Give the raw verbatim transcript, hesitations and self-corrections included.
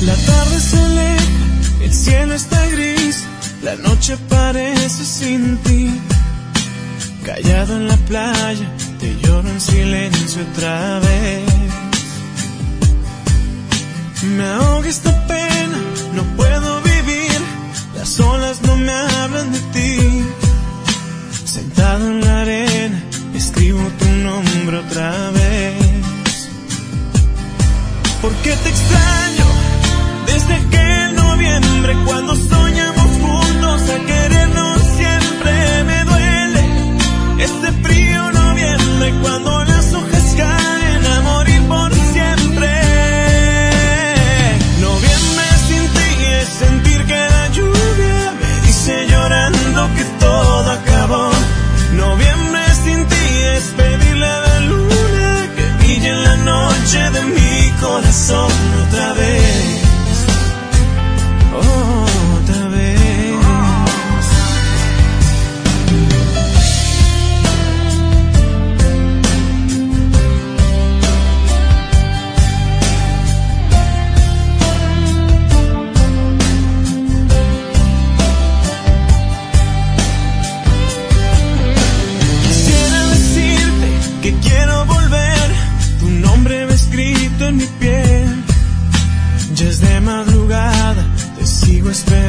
La tarde se aleja, el cielo está gris, la noche parece sin ti. Callado en la playa, te lloro en silencio otra vez. Me ahoga esta pena, no puedo vivir, las olas no me hablan de ti. Sentado en la arena, escribo tu nombre otra vez. ¿Por qué te extraño? Desde aquel noviembre cuando soñamos juntos a querernos siempre. Me duele este frío noviembre cuando las hojas caen a morir por siempre. Noviembre sin ti es sentir que la lluvia me dice llorando que todo acabó. Noviembre sin ti es pedirle a la luna que brille en la noche de mi corazón otra vez. Otra vez. Quisiera decirte que quiero volver, tu nombre va escrito en mi piel. Ya es de madrugada, te sigo esperando